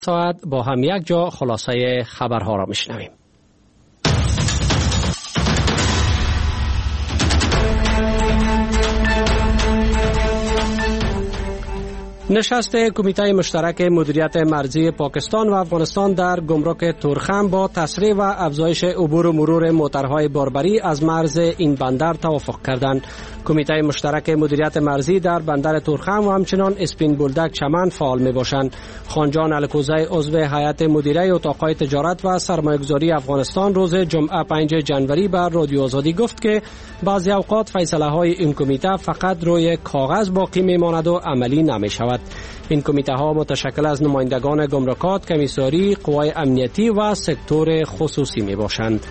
ساعت با هم یک جا خلاصه خبرها را میشنویم. نشست کمیته مشترک مدیریت مرزی پاکستان و افغانستان در گمرک تورخم با تسریع و افزایش عبور و مرور موترهای باربری از مرز این بندر توافق کردند. کمیته مشترک مدیریت مرزی در بندر تورخم و همچنان اسپین بولدک چمن فعال می باشند. خانجان الکوزی عضو هیئت مدیره اتاقهای تجارت و سرمایه‌گذاری افغانستان روز جمعه 5 جنوری بر رادیو آزادی گفت که بعضی اوقات فیصله های این کمیته فقط روی کاغذ باقی می ماند و عملی نمی شود. این کمیته ها متشکل از نمایندگان گمرکات، کمیساری، قوای امنیتی و سکتور خصوصی می باشند.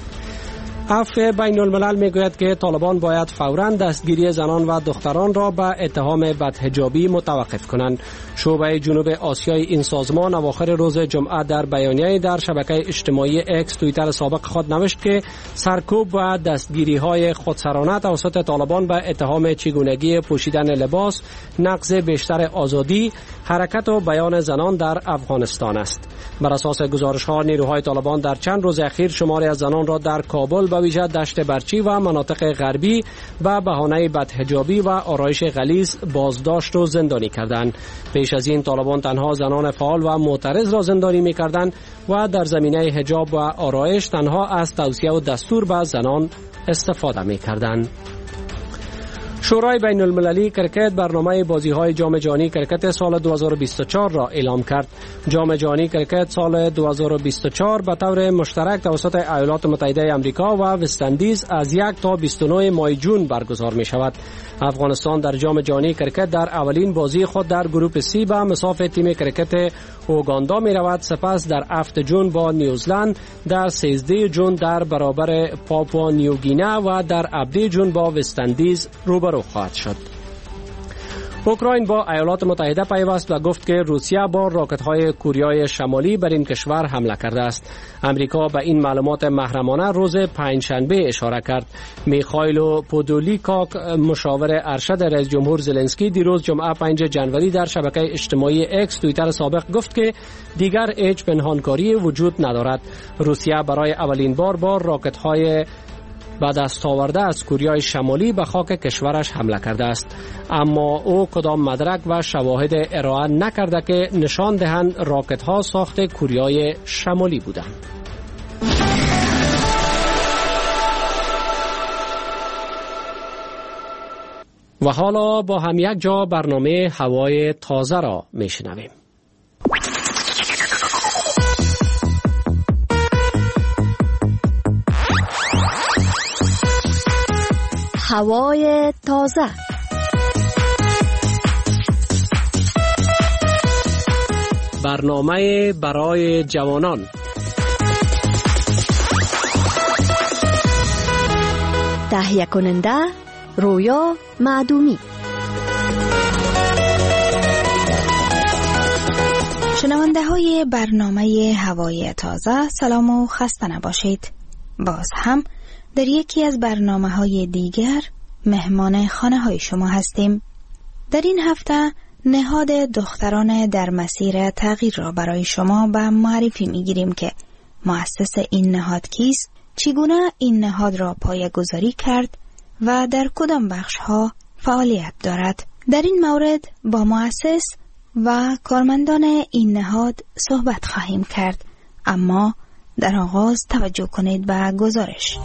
عفو بین الملل می گوید که طالبان باید فوراً دستگیری زنان و دختران را به اتهام بدحجابی متوقف کنند. شعبه جنوب آسیای این سازمان اواخر روز جمعه در بیانیه‌ای در شبکه اجتماعی اکس توییتر سابق خود نوشت که سرکوب و دستگیری های خودسرانه توسط طالبان به اتهام چگونگی پوشیدن لباس، نقض بیشتر آزادی، حرکت و بیان زنان در افغانستان است. بر اساس گزارش‌ها نیروهای طالبان در چند روز اخیر شماری از زنان را در کابل به ویژه دشت برچی و مناطق غربی به بهانه بدحجابی و آرایش غلیظ بازداشت و زندانی کردند. پیش از این طالبان تنها زنان فعال و معترض را زندانی می‌کردند و در زمینه حجاب و آرایش تنها از توصیه و دستور به زنان استفاده می‌کردند. شورای بین المللی کرکت برنامه بازی‌های جام جهانی کرکت سال 2024 را اعلام کرد. جام جهانی کرکت سال 2024 به طور مشترک توسط ایالات متحده آمریکا و وست‌اندیز از 1 تا 29 ماه جون برگزار می شود. افغانستان در جام جهانی کرکت در اولین بازی خود در گروپ سی به مصاف تیم کرکت اوگاندا می رود. سپس در 7 جون با نیوزلند، در 13 جون در برابر پاپوا نیوگینه و در 17 جون با وست‌اندیز روبرو خواهد شد. اوکراین با ایالات متحده پیوست و گفت که روسیه با راکت‌های کوریای شمالی بر این کشور حمله کرده است. امریکا به این معلومات محرمانه روز پنجشنبه اشاره کرد. میخائیل پودولیکاک مشاور ارشد رئیس جمهور زلنسکی دیروز جمعه 5 جنوری در شبکه اجتماعی اکس توییتر سابق گفت که دیگر هیچ پنهانکاری وجود ندارد. روسیه برای اولین بار با راکت‌های به دست آورده از کوریای شمالی به خاک کشورش حمله کرده است، اما او کدام مدرک و شواهد ارائه نکرده که نشان دهند راکت ها ساخت کوریای شمالی بودند. و حالا با هم یک جا برنامه هوای تازه را میشنویم. هوای تازه. برنامه برای جوانان. تهیه کننده رویا معدومی. شنونده های برنامه هوای تازه، سلام و خسته نباشید. باز هم در یکی از برنامه‌های دیگر مهمان خانه‌های شما هستیم. در این هفته نهاد دختران در مسیر تغییر را برای شما به معرفی می‌گیریم که مؤسس این نهاد کیست، چگونه این نهاد را پایه‌گذاری کرد و در کدام بخش‌ها فعالیت دارد. در این مورد با مؤسس و کارمندان این نهاد صحبت خواهیم کرد، اما در آغاز توجه کنید به گزارش.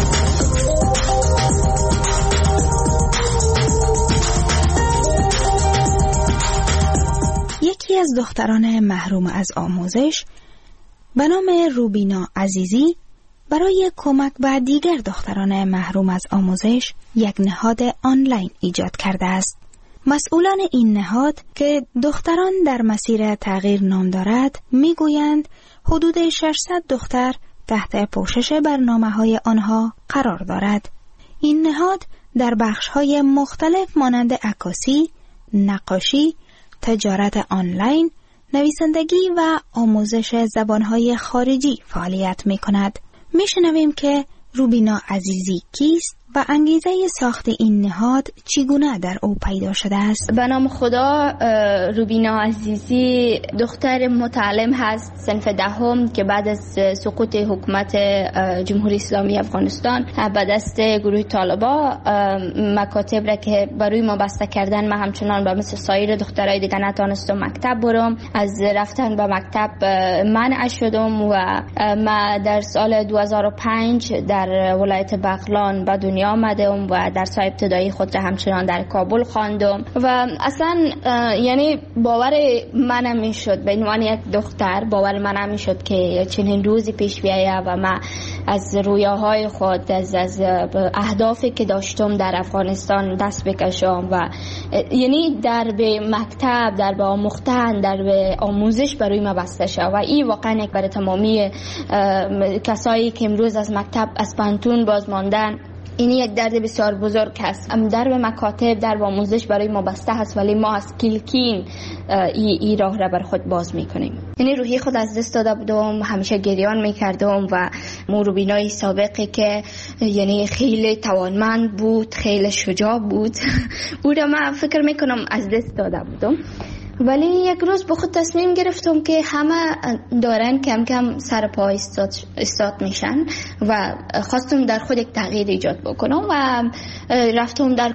یکی از دختران محروم از آموزش به نام روبینا عزیزی برای کمک به دیگر دختران محروم از آموزش یک نهاد آنلاین ایجاد کرده است. مسئولان این نهاد که دختران در مسیر تغییر نام دارد میگویند حدود 600 دختر تحت پوشش برنامه‌های آنها قرار دارد. این نهاد در بخش‌های مختلف مانند عکاسی، نقاشی، تجارت آنلاین، نویسندگی و آموزش زبان‌های خارجی فعالیت می‌کند. می‌شنویم که روبینا عزیزی کیست و انگیزه ساخت این نهاد چگونه در او پیدا شده است؟ به نام خدا، روبینا عزیزی دختر متعلم هست صنف دهم که بعد از سقوط حکومت جمهوری اسلامی افغانستان به دست گروه طالبا مکاتب را که برای ما بسته کردن، من همچنان به مثل سایر دخترای دیگه نتونستم مکتب برم. از رفتن به مکتب منع شدم و من در سال 2005 در ولایت بغلان به دنیا آمدم و درس‌های ابتدایی خود را همچنان در کابل خواندم و اصلا یعنی باور من نمی‌شد به عنوان یک دختر، باور من نمی‌شد که چنین روزی پیش بیاید و من از رویاهای خود، از اهدافی که داشتم در افغانستان دست بکشم و یعنی در به مکتب، در به آموختن، در به آموزش برای من بسته شد و این واقعا یک برای تمامی کسایی که امروز از مکتب از پانتون باز ماندن، این یک درد بسیار بزرگ است. در به مکاتب، در به آموزش برای ما بسته هست ولی ما از کلکین این راه را بر خود باز میکنیم. یعنی روحی خود از دست داده بودم، همیشه گریان میکردم و روبینای سابقی که یعنی خیلی توانمند بود، خیلی شجاع بود او را من فکر میکنم از دست داده بودم. ولی یک روز به خود تصمیم گرفتم که همه دارن کم کم سر پا استاد میشن و خواستم در خود یک تغییر ایجاد بکنم و رفتم در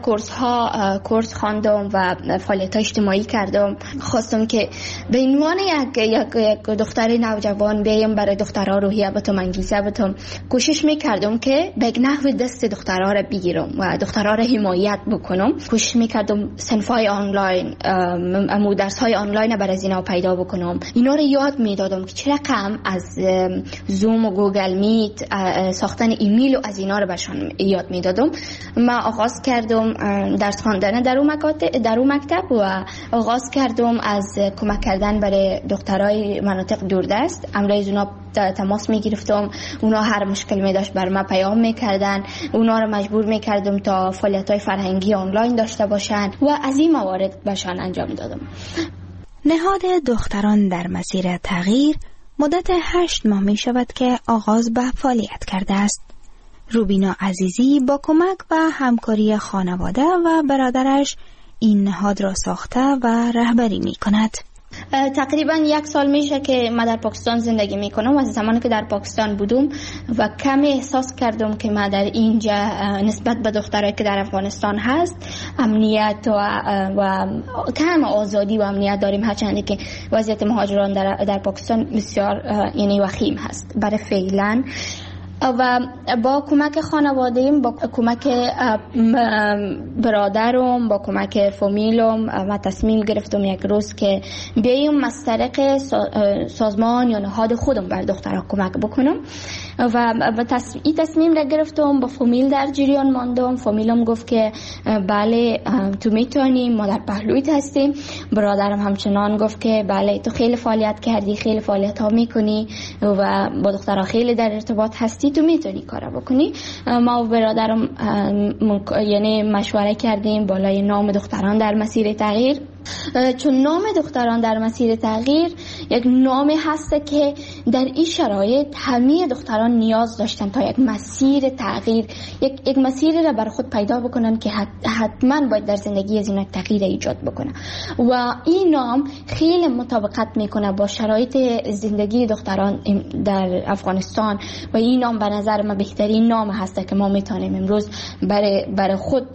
کورس خواندم و فعالیت اجتماعی کردم. خواستم که به عنوان یک دختر نوجوان بیایم برای دخترها روحیه بتم، انگیزه بتم. کوشش میکردم که به نحو دست دخترها را بگیرم و دخترها را حمایت بکنم. کوشش میکردم صنفای آنلاین، درس‌های آنلاین برای اینا پیدا بکنم. اینا رو یاد میدادم که چه رقم از زوم و گوگل میت، ساختن ایمیل و از اینا رو بهشون یاد میدادم. من آغاز کردم درس خواندن در اون مکتب و آغاز کردم از کمک کردن برای دخترای مناطق دوردست. امروز اونا تماس میگرفتم، اونا هر مشکل می داشت بر من پیام میکردن، اونا رو مجبور میکردم تا فعالیت‌های فرهنگی آنلاین داشته باشن و از این موارد بهشان انجام دادم. نهاد دختران در مسیر تغییر مدت 8 ماه می شود که آغاز به فعالیت کرده است. روبینا عزیزی با کمک و همکاری خانواده و برادرش این نهاد را ساخته و رهبری می کند. تقریبا 1 سال میشه که من در پاکستان زندگی میکنم. از زمانی که در پاکستان بودم و کمی احساس کردم که من در اینجا نسبت به دخترایی که در افغانستان هست امنیت و کم آزادی و امنیت داریم، هرچند که وضعیت مهاجران در پاکستان بسیار یعنی وخیم هست برای فعلا. و با کمک خانواده‌ام، با کمک برادرم، با کمک فامیلم و تصمیم گرفتم یک روز که بیایم از طریق سازمان یا نهاد خودم بر دخترها کمک بکنم و این تصمیم را گرفتم. با فامیل در جریان ماندم. فامیلم گفت که بله تو میتونی، ما در پهلویت هستیم. برادرم همچنان گفت که بله تو خیلی فعالیت کردی، خیلی فعالیت ها میکنی و با دخترها خیلی در ارتباط هستی، تو میتونی کارا بکنی. ما و برادرم یعنی مشوره کردیم بالای نام دختران در مسیر تغییر، چون نام دختران در مسیر تغییر یک نامی هست که در این شرایط همه دختران نیاز داشتن تا یک مسیر تغییر، یک مسیری را بر خود پیدا بکنن که حتما باید در زندگی از این تغییر ایجاد بکنه و این نام خیلی مطابقت میکنه با شرایط زندگی دختران در افغانستان و این نام به نظر من بهترین نام هست که ما میتونیم امروز برای خود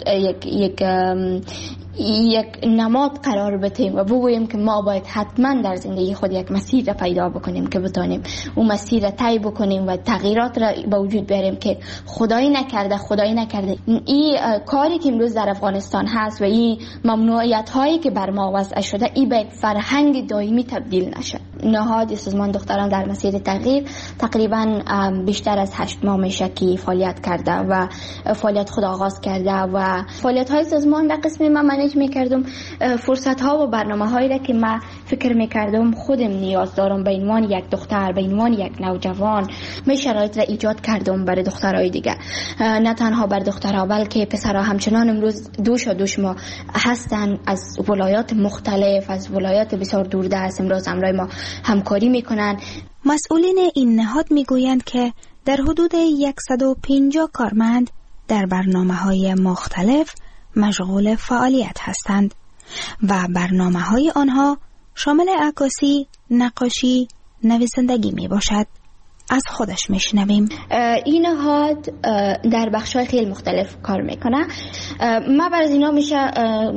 یک نماد قرار بدیم و بگوییم که ما باید حتما در زندگی خود یک مسیر را پیدا بکنیم که بتونیم اون مسیر را طی بکنیم و تغییرات را به وجود بیاریم که خدای نکرده این کاری که امروز در افغانستان هست و این ممنوعیت هایی که بر ما وضع شده این به فرهنگ دائمی تبدیل نشه. نهاد سازمان دختران در مسیر تغییر تقریبا بیشتر از 8 ماه میشه که فعالیت کرده و فعالیت خود آغاز کرده و فعالیت های سازمان در قسم من منیج میکردم. فرصت ها و برنامه هایی را که من فکر میکردم خودم نیاز دارم به عنوان یک دختر، به عنوان یک نوجوان، من شرایط را ایجاد کردم برای دخترای دیگه، نه تنها بر دخترها بلکه پسرها همچنان امروز دوش ما هستن از ولایات مختلف، از ولایات بسیار دوردست امروز همراه ما همکاری میکنن. مسئولین این نهاد میگویند که در حدود 150 کارمند در برنامه‌های مختلف مشغول فعالیت هستند و برنامه‌های آنها شامل عکاسی، نقاشی، نویسندگی می باشد. از خودش میشنویم. این نهاد در بخش‌های خیلی مختلف کار میکنه. ما برای اینا میشه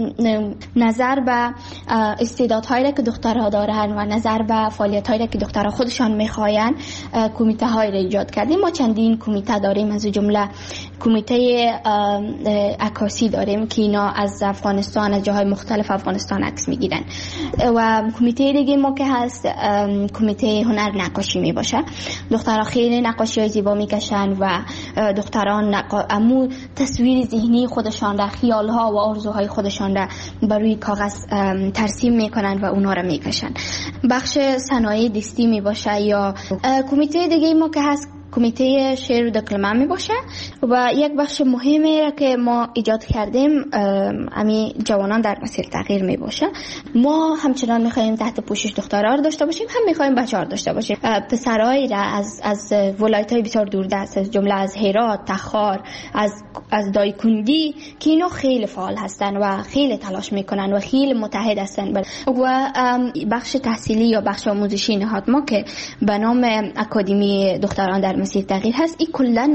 نظر به استعدادهایی که دخترها دارن و نظر به فعالیت‌هایی که دخترها خودشان میخواین کمیته-هایی را ایجاد کردیم. ما چندین کمیته داریم، از جمله کمیته عکاسی داریم که اینا از افغانستان، از جاهای مختلف افغانستان عکس میگیرن، و کمیته دیگه ما که هست کمیته هنر نقاشی میباشه. دخترها خیلی نقاشی‌های زیبا میکشن و دختران امو تصویر ذهنی خودشان را، خیال‌ها و آرزوهای خودشان را بر روی کاغذ ترسیم میکنن و اونا را میکشن. بخش صنایع دستی میباشه، یا کمیته دیگه ما که هست کمیته شعر و دکلمه می باشه. و یک بخش مهمی را که ما ایجاد کردیم امی جوانان در مسیر تغییر می باشه. ما همچنان می خواهیم تحت پوشش دخترها را داشته باشیم، هم می خواهیم بچه‌ها را داشته باشیم. پسرایی را از ولایت‌های بسیار دوردست، از جمله از هرات، تخار، از دایکندی که اینا خیلی فعال هستن و خیلی تلاش میکنن و خیلی متحد هستن. و بخش تحصیلی یا بخش آموزشی نهاد ما که به نام اکادمی دختران در مسیر تغییر هست، این کلا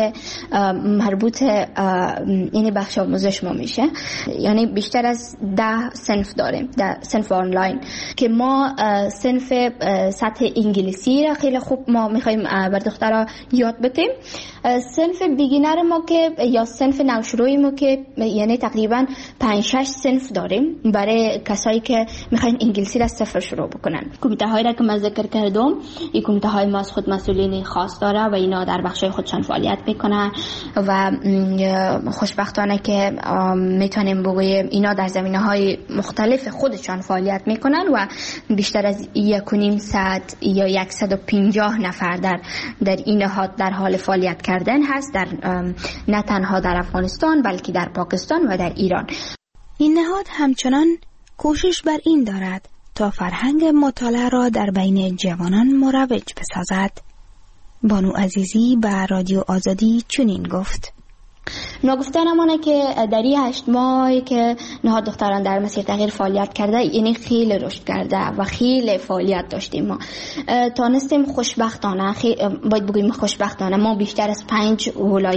مربوط یعنی بخش آموزش ما میشه. یعنی بیشتر از 10 صنف داریم، 10 صنف آنلاین که ما صنف سطح انگلیسی را خیلی خوب ما میخوایم بر دخترها یاد بدیم. صنف بیگینر ما که یا صنف نوشروی ما که یعنی تقریبا 5-6 صنف داریم برای کسایی که میخواین انگلیسی را صفر شروع بکنن. کمیته هایی را که من ذکر کردم، این کمیته های ما از خود مسئولین خاص داره و اینا در بخشای خودشان فعالیت میکنن و خوشبختانه که میتونیم بگویم اینا در زمینه‌های مختلف خودشان فعالیت میکنن و بیشتر از 1.5 یا 150 نفر در این نهاد در حال فعالیت کردن هست، نه تنها در افغانستان بلکه در پاکستان و در ایران. این نهاد همچنان کوشش بر این دارد تا فرهنگ مطالعه را در بین جوانان مروج بسازد. بانو عزیزی به رادیو آزادی چنین گفت: نگفتنمونه که در این 8 ماهی که نهاد دختران در مسیر تغییر فعالیت کرده، یعنی خیلی رشد کرده و خیلی فعالیت داشتیم. ما تانستیم خوشبختانه، باید بگویم خوشبختانه، ما بیشتر از 5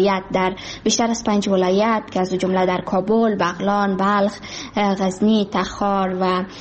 ولایت که از جمله در کابل، بغلان، بلخ، غزنی، تخار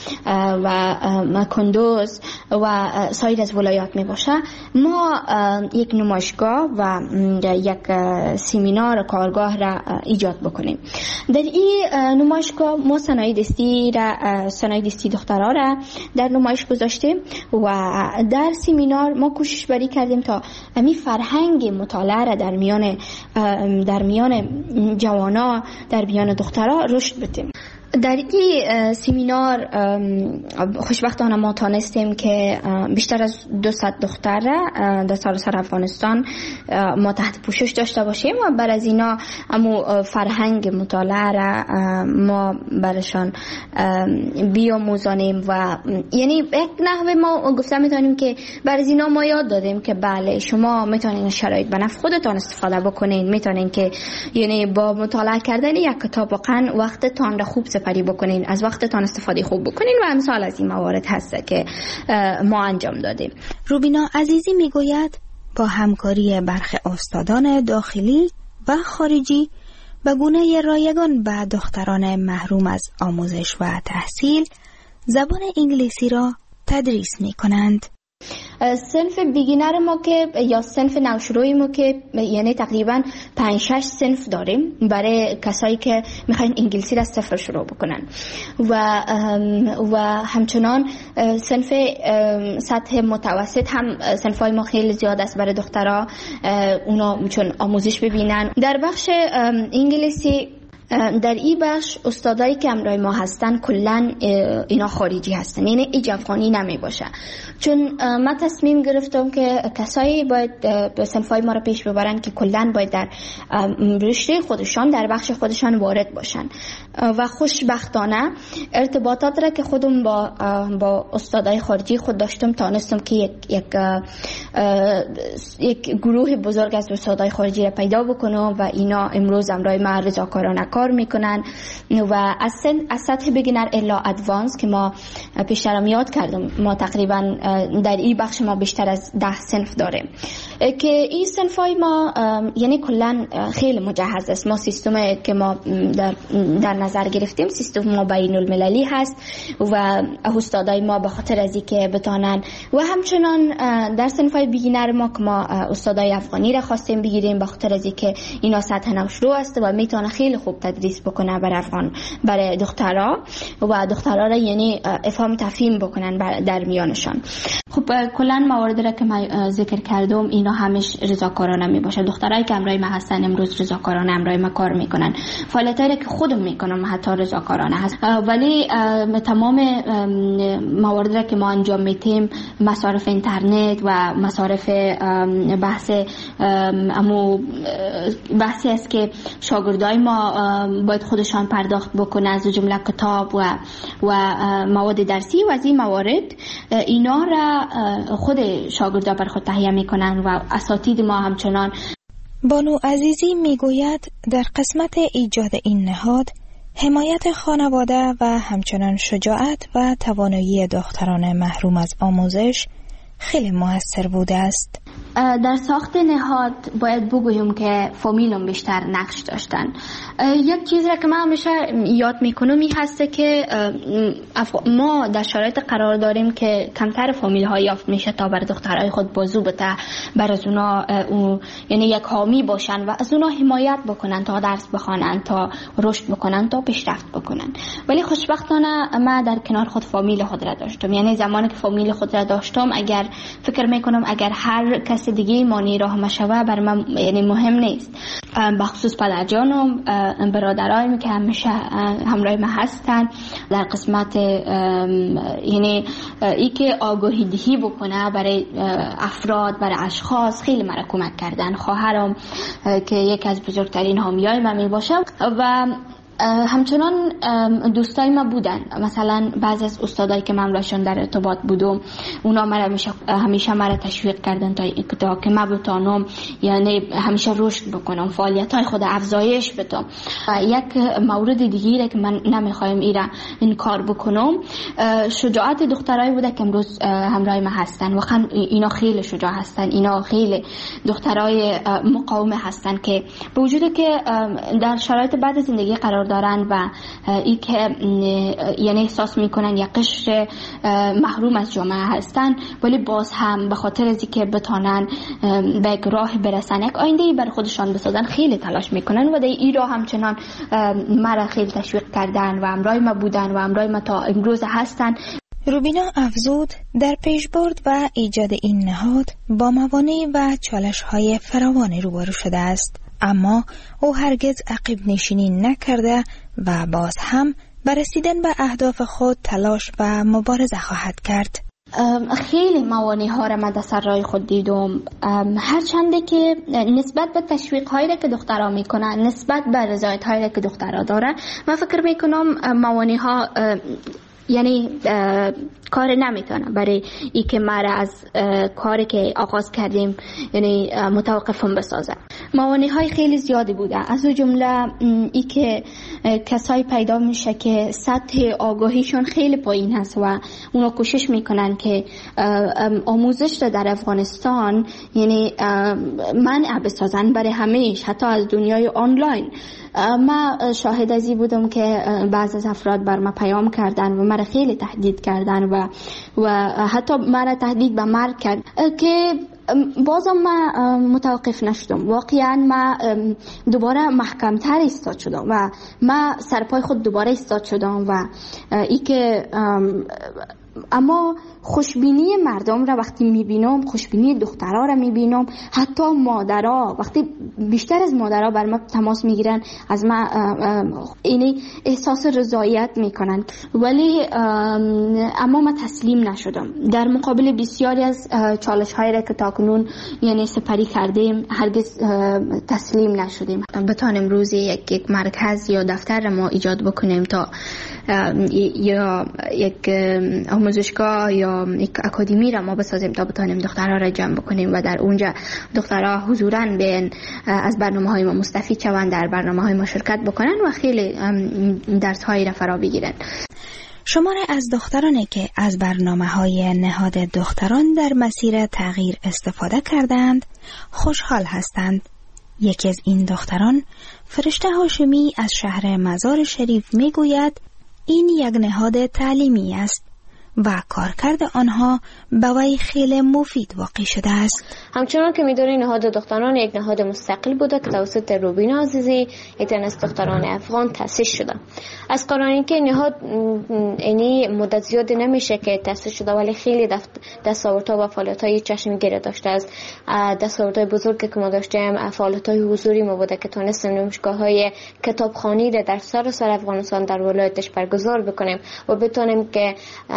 و کندوز و سایر از ولایات می باشه، ما یک نمایشگاه و یک سمینار کارگاه را ایجاد بکنیم. در این نمایشگاه ما صنایع دستی دخترها را در نمایش گذاشتیم و در سمینار ما کوشش بری کردیم تا همین فرهنگ مطالعه را در میان جوانا، در میان دخترها رشد بدیم. در این سمینار خوشبختانه ما تانستیم که بیشتر از 200 دختر در سراسر افغانستان ما تحت پوشش داشته باشیم و بر از اینا امو فرهنگ مطالعه را ما برشان بیاموزانیم و یعنی یک نحوه ما گفته میتونیم که بر از اینا ما یاد دادیم که بله شما میتونین شرایط به نفع خودتان استفاده بکنین، میتونین که یعنی با مطالعه کردن یک کتاب واقعا وقتتان را خوب سپری بکنین، از وقتتان استفاده خوب بکنین و امثال از این موارد هست که ما انجام دادیم. روبینا عزیزی میگوید با همکاری برخی استادان داخلی و خارجی به گونه رایگان به دختران محروم از آموزش و تحصیل زبان انگلیسی را تدریس می کنند. صنف بیگینر ما که یا صنف نوشروی ما که یعنی تقریبا 5-6 صنف داریم برای کسایی که میخواین انگلیسی را صفر شروع بکنن و همچنان صنف سطح متوسط هم صنفای ما خیلی زیاد است برای دخترها، اونا چون آموزش ببینن. در بخش انگلیسی در این بخش استادایی که همراه ما هستن کلن اینا خارجی هستن، یعنی ایج افغانی نمی باشه، چون من تصمیم گرفتم که کسایی باید به صنفای ما را پیش ببرن که کلن باید در رشته خودشان در بخش خودشان وارد باشن و خوشبختانه ارتباطات را که خودم با استادای خارجی خود داشتم تانستم که یک یک گروه بزرگ از استادای خارجی را پیدا بکنم و اینا امروز امرای ما رضاکارانه کار میکنن و از سطح بگینر الا ادوانس که ما پیشترم یاد کردم، ما تقریبا در این بخش ما بیشتر از 10 صنف داریم که این صنفای ما یعنی کلا خیلی مجهز است. ما سیستم که ما در نظر گرفتیم سیستم ما بین المللی هست و استادای ما به خاطر از اینکه بتانن و همچنان در صنفای بیگینر ما که ما استادای افغانی را خواستیم بگیریم به خاطر از اینکه اینا سطح نوشرو است و میتونه خیلی خوب تدریس بکنه برای دخترها و دخترها را یعنی افهام تفهیم بکنن در میانشان. خب کلا مواردی را که من ذکر کردم اینا همش رضاکارانه می باشه. دخترایی که همراه ما هستن امروز رضاکارانه همراه ما کار میکنن. فعالیتایی که خودم میکنم حتی رضاکارانه هست، ولی تمام مواردی را که ما انجام میدیم مصارف اینترنت و مصارف بحثی است که شاگردای ما باید خودشان پرداخت بکنن، از جمله کتاب و مواد درسی و از این موارد اینا را خود شاگردا بر خود تهیه میکنن و اساتید ما همچنان. بانو عزیزی میگوید در قسمت ایجاد این نهاد حمایت خانواده و همچنان شجاعت و توانایی دختران محروم از آموزش خیلی موثر بوده است. در ساخت نهاد باید بگویم که فامیلم بیشتر نقش داشتن. یک چیز را که من همیشه یاد میکنم این هسته که ما در شرایط قرار داریم که کمتر فامیل ها یافت میشه تا بر دخترای خود بازو بته، بر از اونا یعنی یک حامی باشن و از اونا حمایت بکنن تا درس بخوانن، تا رشد بکنن، تا پیشرفت بکنن. ولی خوشبختانه من در کنار خود فامیل خود را داشتم. یعنی زمانی که فامیل خود را داشتم اگر فکر میکنم اگر هر کس دیگه مانی راه مشوه بر من یعنی مهم نیست. بخصوص پدرجانم، برادرایم که همیشه همراه ما هستن در قسمت یعنی ای که آگاهی دهی بکنه برای افراد، برای اشخاص خیلی مرا کمک کردن. خواهرم که یکی از بزرگترین حامیای من می باشه و همچنان دوستای ما بودن. مثلا بعضی از استادایی که من باشون در ارتباط بودم اونا همیشه مرا تشویق کردن تا که من بتونم یعنی همیشه رشد بکنم، فعالیت‌های خود افزایش بدم. یک مورد دیگه که من نمیخوایم این کار بکنم شجاعت دخترایی بوده که امروز همراه ما هستن. واقعا اینا خیلی شجاع هستن، اینا خیلی دخترای مقاوم هستن که به وجود که در شرایط بعد زندگی قرار دارن و ای که یعنی احساس میکنن یک قشر محروم از جامعه هستن، ولی باز هم به خاطر از اینکه بتانن به یک راه برسن، یک آینده بر خودشان بسازن، خیلی تلاش میکنن و در این راه همچنان مرا خیلی تشویق کردن و همراه ما بودن و همراه ما تا امروز هستن. روبینا افزود در پیشبرد و ایجاد این نهاد با موانع و چالش‌های فراوانی روبرو شده است، اما او هرگز عقب نشینی نکرده و باز هم بر رسیدن به اهداف خود تلاش و مبارزه خواهد کرد. خیلی موانع ها را من در سر راه خود دیدم، هرچنده که نسبت به تشویق هایی که دخترها میکنن، نسبت به رضایت هایی که دخترها دارن، من فکر میکنم موانع ها یعنی کار نمیتونه برای ای که ما از کاری که آغاز کردیم یعنی متوقفم بسازه. موانع های خیلی زیادی بوده، از اون جمله ای که کسایی پیدا میشه که سطح آگاهیشون خیلی پایین هست و اونا کوشش میکنن که آموزش در افغانستان یعنی منع بسازن برای همیشه، حتی از دنیای آنلاین. من شاهد ازی بودم که بعض از افراد بر ما پیام کردن و مرا خیلی تهدید کردن و حتی مرا تهدید به مرگ کرد که بازم من متوقف نشدم. واقعا من دوباره محکمتر ایستاد شدم و من سرپای خود دوباره ایستاد شدم و ای که اما خوشبینی مردم را وقتی میبینم، خوشبینی دخترها را میبینم، حتی مادرها وقتی بیشتر از مادرها بر ما تماس میگیرن از ما اینی احساس رضایت میکنن، ولی اما من تسلیم نشدم. در مقابل بسیاری از چالش هایی را که تاکنون یعنی سپری کردیم هرگز تسلیم نشدیم. بتانیم روزی یک مرکز یا دفتر را ما ایجاد بکنیم تا یا یک آموزشگاه یا یک اکادمی را ما بسازیم تا بتانیم دخترها را جمع بکنیم و در اونجا دخترها حضوراً بیان از برنامه‌های ما مستفید شوند، در برنامه‌های ما شرکت بکنن و خیلی درس‌هایی را فرا بگیرن. شماری از دخترانی که از برنامه‌های نهاد دختران در مسیر تغییر استفاده کردند خوشحال هستند. یکی از این دختران، فرشته هاشمی از شهر مزار شریف میگوید این یک نهاد تعلیمی است و کارکرد آنها به وی خیلی مفید واقع شده است. همچنان که می‌دونید نهاد دختران یک نهاد مستقل بوده که توسط روبینا عزیزی یک از دختران افغان تأسیس شده. از قراری که نهاد اینی مدت زیادی نمیشه که تأسیس شده، ولی خیلی دستاوردها و فعالیت‌های چشمگیر داشته است. دستاوردهای بزرگی که ما داشتیم فعالیت‌های حضوری ما بوده که تونستیم نمایشگاه‌های کتابخوانی را در سراسر افغانستان در ولایتش برگزار بکنیم و بتونیم که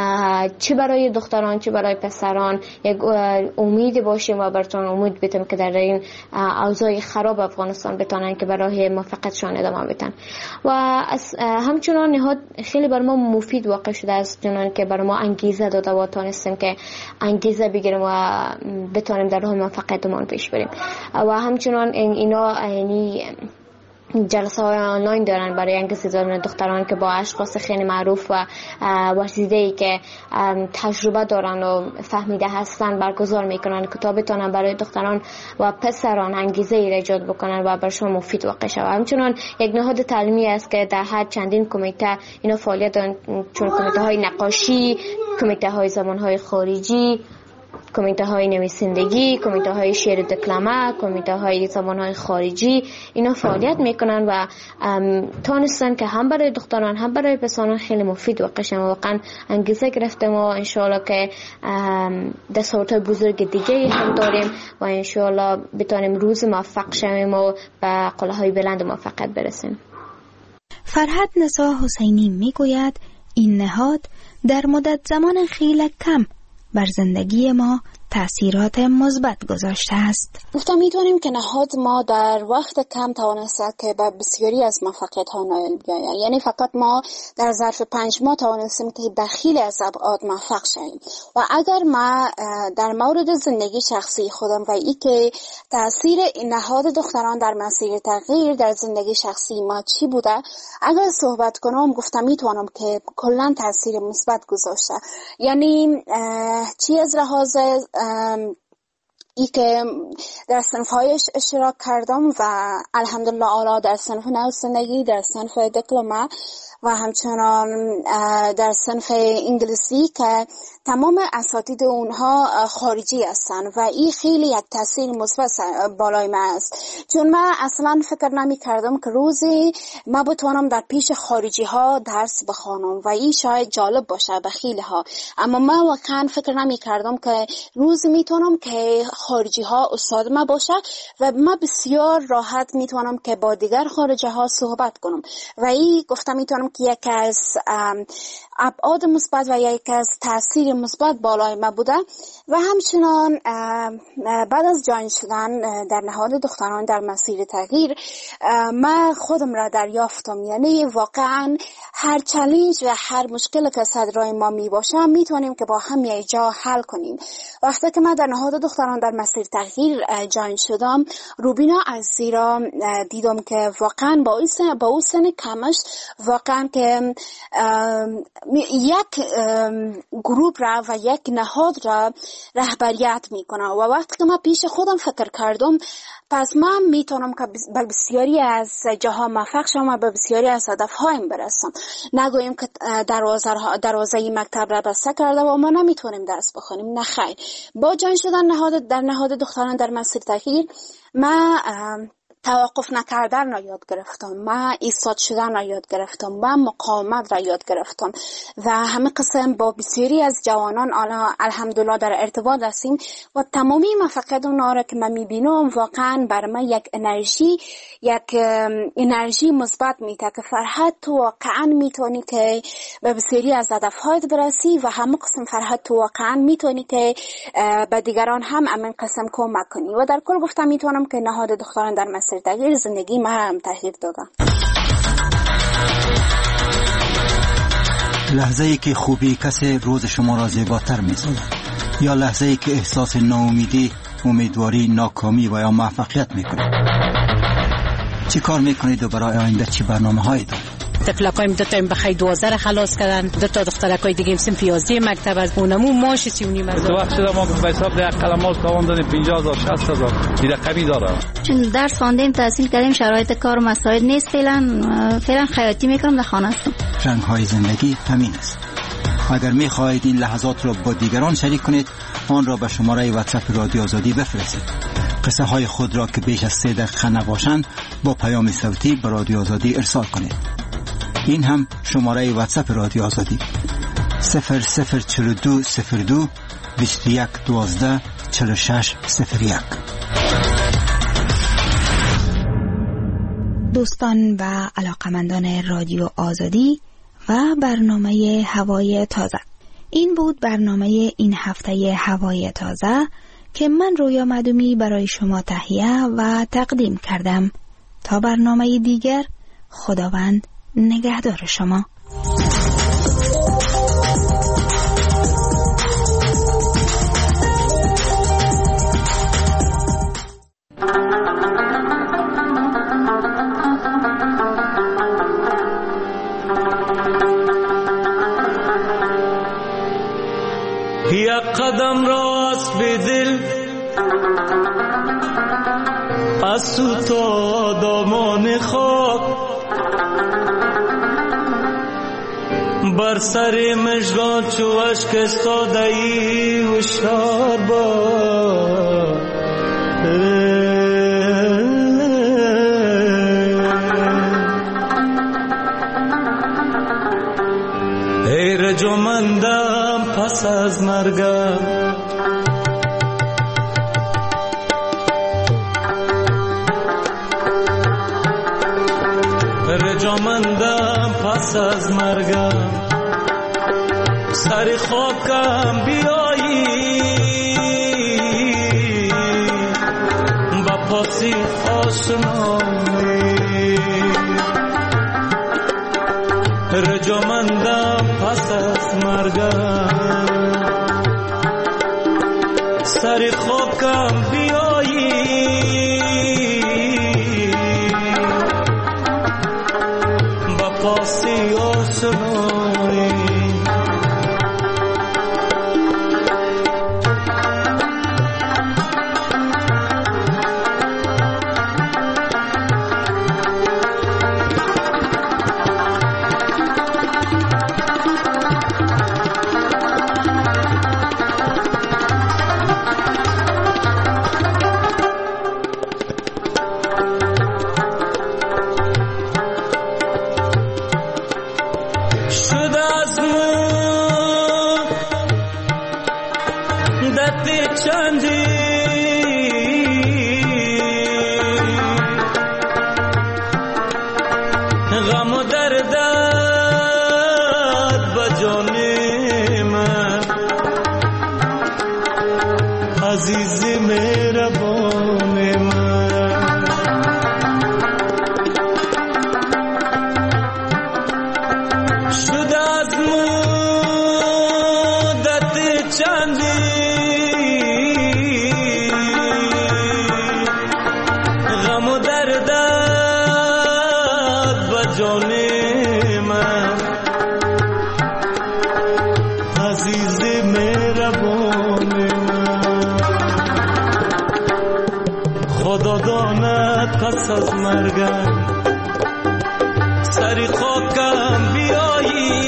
چه برای دختران چه برای پسران یک امید باشیم و براتون امید بدیم که در این اوضاع خراب افغانستان بتونن که برای موفقیتشان ادامه بدن. و همچنان نهاد خیلی بر ما مفید واقع شده است، چون که بر ما انگیزه داده و تونستیم که انگیزه بگیریم و بتونیم در راه موفقیتمون پیش بریم. و همچنان اینا یعنی جلسه های آنلاین دارن برای انگیزه دادن دختران که با اشخاص خیلی معروف و ورزیده‌ای که تجربه دارن و فهمیده هستن برگزار میکنن که تا بتونن برای دختران و پسران انگیزه ای ایجاد بکنن و برشون مفید واقع شود. همچنان یک نهاد تعلیمی است که در هر چندین کمیته اینا فعالیت دارن، چون کمیته های نقاشی، کمیته های زبان های خارجی، کمیته های نویسندگی، کمیته های شعر دکلمه، کمیته های زبان های خارجی، اینا فعالیت میکنن و تونستن که هم برای دختران هم برای پسران خیلی مفید واقع شن. واقعا انگیزه گرفتیم و انشاءالله که دستاوردهای بزرگ دیگه هم داریم و انشاءالله بتونیم روز موفق شویم و به قله‌های بلند موفقیت برسیم. فرهاد نسا حسینی میگوید این نهاد در مدت زمان خیلی کم بر زندگی ما تأثیرات مثبت گذاشته است. گفتم میتونیم که نهاد ما در وقت کم توانسته که به بسیاری از موفقیت ها نائل بیاید. یعنی فقط ما در ظرف 5 ماه توانستیم که در خیلی از ابعاد موفق شویم. و اگر ما در مورد زندگی شخصی خودم و ای که تأثیر نهاد دختران در مسیر تغییر در زندگی شخصی ما چی بوده اگر صحبت کنم، گفتم میتونم که کلا تأثیر مثبت گذاشته. یعنی چی از لحاظ ای که در صنف‌هایش اشتراک کردم و الحمدلله اعلی در صنف نویسندگی، در صنف دیپلمه و همچنان در صنف انگلیسی که تمام اساتید اونها خارجی هستن و این خیلی یک تاثیر مثبت بالای من است، چون من اصلا فکر نمی کردم که روزی من بتوانم در پیش خارجی ها درس بخوانم و این شاید جالب باشه به خیلی ها، اما من واقعا فکر نمی کردم که روزی میتونم که خارجی ها استاد ما باشه و من بسیار راحت میتونم که با دیگر خارجی ها صحبت کنم و این گفتم میتونم که یک از ابعاد مثبت و یک از تاثیر مثبت بالای ما بوده. و همچنان بعد از جاین شدن در نهاد دختران در مسیر تغییر من خودم را دریافتم، یعنی واقعا هر چالش و هر مشکل که صدرای ما می باشه میتونیم که با هم یک جا حل کنیم. وقتی که من در نهاد دختران در مسیر تغییر جاین شدم، روبینا عزیزی را دیدم که واقعا با او سن کمش واقعا که یک گروپ را و یک نهاد را رهبریت میکنه و وقتی که من پیش خودم فکر کردم پس من میتونم که به بسیاری از جاها موفق شم و به بسیاری از هدفهایم برسم. نگویم که دروازه مکتب را بسته کرده و ما نمیتونیم درس بخونیم، نه خیر. با جان شدن در نهاد دختران در مسیر تغییر من توقف نکردن را یاد گرفتم، من ایستاد شدن را یاد گرفتم، من مقاومت را یاد گرفتم و همه قسم با بسیاری از جوانان الحمدلله در ارتباط هستیم و تمامی موفقیت اونها را که من میبینم واقعا برای من یک انرژی مثبت میده که فرهاد تو واقعا میتونی که به بسیاری از هدفهایت برسی و همه قسم فرهاد تو واقعا میتونی که به دیگران هم همین قسم کمک کنی و در کل گفتم میتونم که نهاد دختران در مسیر تغییر زندگی ما هم تغییر دادم. لحظه‌ای که خوبی کسی روز شما را زیباتر می‌سازد، یا لحظه‌ای که احساس ناامیدی، امیدواری، ناکامی و یا موفقیت می‌کنید. چی کار می‌کنید و برای آینده چی برنامه‌هایی دارید؟ طفلکایم دو تا بخی 12 را خلاص کردن، دو تا دخترکای دیگه صنف 11 مکتب از اونمو ماش 3.5 تو وقت شده ما به حساب ده قلماش تاوان دادیم 50000 60000 این رقمی داره. چون درس خواندیم تحصیل کردیم، شرایط کار و مسائل نیست، فعلا خیاطی میکنم در خانه هستم. رنگ‌های زندگی همین است. اگر می‌خواهید این لحظات را با دیگران شریک کنید، آن را به شماره واتساپ رادیو آزادی بفرستید. قصه های خود را که بیش از 3 دقیقه نباشند با پیام صوتی به رادیو آزادی ارسال کنید. این هم شماره واتساپ رادیو آزادی 004202 2112 4601. دوستان و علاقمندان رادیو آزادی و برنامه هوای تازه، این بود برنامه این هفته هوای تازه که من رویا مدومی برای شما تهیه و تقدیم کردم. تا برنامه دیگر، خداوند نگهدار شما. یک قدم راست به دل از تو تا دامان خاک، بر سر مژگان چو اشک استاده ای هوشیار باش. ای رجمندم پس از مرگم، رجمندم پس از مرگم، سر خاکم بیایی با پاسی آشنایی. رجمندم پس از مرگم، سر خاکم بیایی با پاسی آشنایی. غم و دردت بجان من، عزیز مهربان من. شد از مدت چندی غم و دردت جان من، عزیز مهربان من. خدا داند پس از مرگم، سر خاکم بیایی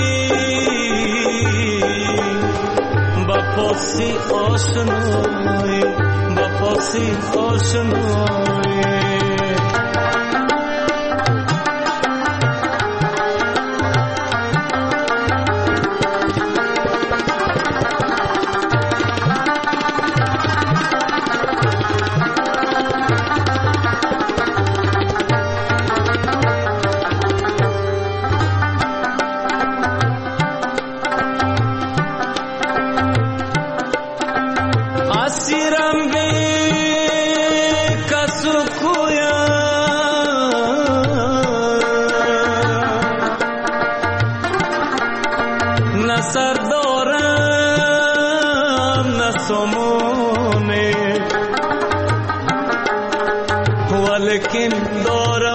با پاسی آشنایی، با پاسی آشنایی. اسیرم به کسو سر دارم نه سامانه، ولیکن دارم